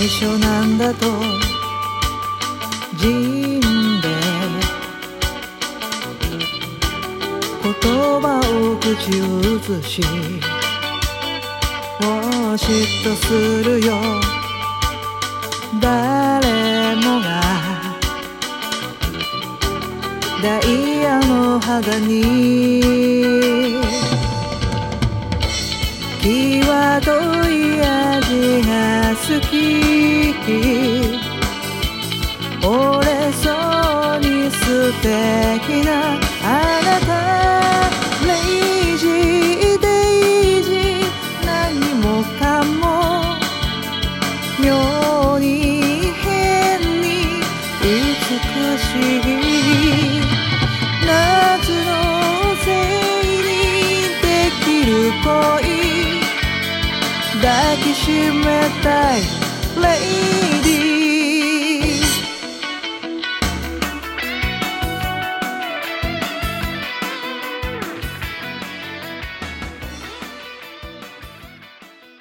最初なんだと人で言葉を口移し嫉妬するよ誰もがダイヤの肌に際どい味が好き折れそうに素敵なあなたレイジーデイジー何もかも妙に変に美しい夏のせいにできる恋抱きしめたいレイ